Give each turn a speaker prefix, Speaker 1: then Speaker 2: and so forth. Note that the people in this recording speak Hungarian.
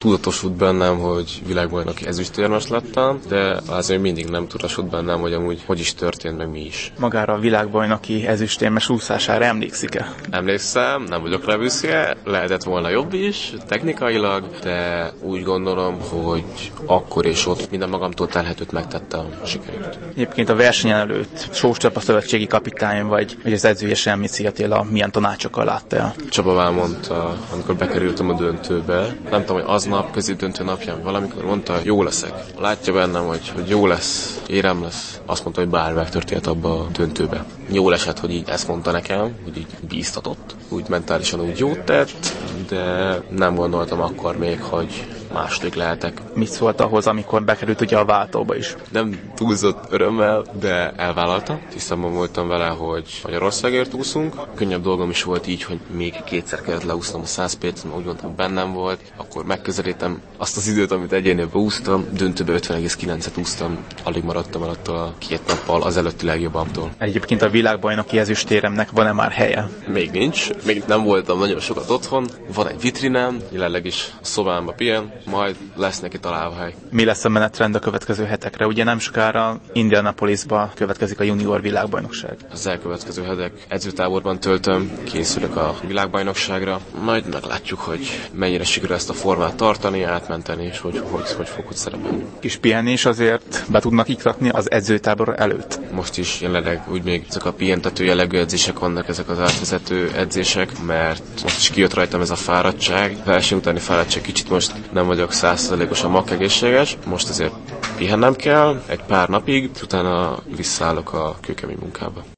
Speaker 1: tudatosult bennem, hogy világbajnoki ezüstérmes lettem, de azért mindig nem tudatosult bennem, hogy amúgy hogy is történt, meg mi is.
Speaker 2: Magára a világbajnoki ezüstérmes úszására emlékszik-e?
Speaker 1: Emlékszem, nem vagyok rá büszke, lehetett volna jobb is, technikailag, de úgy gondolom, hogy akkor és ott minden magamtól telhetőt megtettem a sikerült.
Speaker 2: Egyébként a versenyen előtt Sós Csaba szövetségi kapitány vagy az edzője Selmiczi Attila milyen tanácsokkal látta el?
Speaker 1: Csaba elmondta, amikor bekerültem a döntőbe, nem tudom, hogy aznap, középdöntő napján valamikor mondta, jó leszek. Látja bennem, hogy jó lesz, érem lesz. Azt mondta, hogy bármi megtörténhet abba a döntőbe. Jól esett, hogy így ezt mondta nekem, hogy így bíztatott, úgy mentálisan úgy jót tett, de nem gondoltam akkor még, hogy második lehetek.
Speaker 2: Mit szólt ahhoz, amikor bekerült ugye a váltóba is?
Speaker 1: Nem túlzott örömmel, de elvállalta. Tisztában voltam vele, hogy Magyarországért úszunk. Könnyebb dolgom is volt így, hogy még kétszer kellett leúsznom a 100 P-t, mert úgy mondtam, bennem volt. Akkor megközelítem azt az időt, amit egyénében úsztam. Döntőbe 50,9-et úsztam. Alig maradtam el attól a 2 nappal az előtti legjobbamtól.
Speaker 2: Egyébként a világbajnoki ezüstéremnek van-e már helye?
Speaker 1: Még nincs. Még nem voltam nagyon sokat otthon. Van egy vitrinem, jelenleg is a szobámba pihen, majd lesz neki találva hely.
Speaker 2: Mi lesz a menetrend a következő hetekre? Ugye nem sokára Indianapolisba következik a junior világbajnokság.
Speaker 1: Az elkövetkező hetek edzőtáborban töltöm, készülök a világbajnokságra. Majd meglátjuk, hogy mennyire sikerül ezt a formát tartani, átmenteni, és hogy fog ott szerepelni.
Speaker 2: Kis pihenés azért be tudnak iktatni az edzőtábor előtt?
Speaker 1: Most is jelenleg úgy még ezek a pihentető jellegű edzések vannak, ezek az átvezető edzések, mert most is kijött rajtam ez a fáradtság. Verseny utáni fáradtság, kicsit most nem vagyok 100%-osan makkegészséges. Most azért pihennem kell egy pár napig, utána visszaállok a kőkemény munkába.